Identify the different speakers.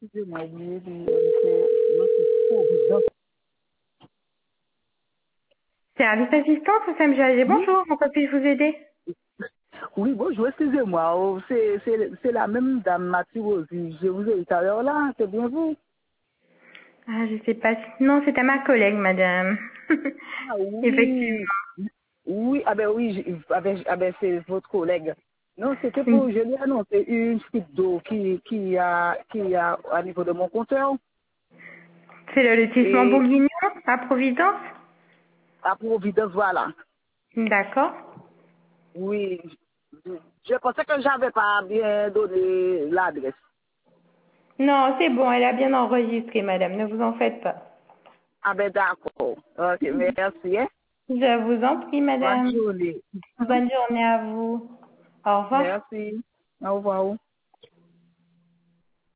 Speaker 1: Excusez-moi, oui, c'est Providence.
Speaker 2: Service assistance au SMGAG,
Speaker 1: Oui,
Speaker 2: bonjour, en quoi puis-je vous aider?
Speaker 1: oui, bonjour, excusez-moi. C'est la même dame Mathieu aussi. Je vous ai dit tout à l'heure là, c'est bien vous.
Speaker 2: Ah, je sais pas. Non, c'est à ma collègue, madame.
Speaker 1: Ah oui,
Speaker 2: Effectivement.
Speaker 1: oui, ah ben oui, ah ben c'est votre collègue. Non, c'était
Speaker 2: Oui.
Speaker 1: pour, je lui ai annoncé une fuite d'eau qui a à niveau de mon compteur.
Speaker 2: C'est le lotissement
Speaker 1: Et
Speaker 2: Bourguignon, à Providence?
Speaker 1: à Providence, voilà.
Speaker 2: D'accord.
Speaker 1: Oui, je pensais que j'avais pas bien donné l'adresse.
Speaker 2: Non, c'est bon, elle a bien enregistré, madame, ne vous en faites pas.
Speaker 1: Ah ben d'accord. Ok, merci. Hein.
Speaker 2: Je vous en prie,
Speaker 1: Bonne
Speaker 2: madame.
Speaker 1: journée.
Speaker 2: Bonne journée à vous. Au revoir.
Speaker 1: Merci. Au revoir.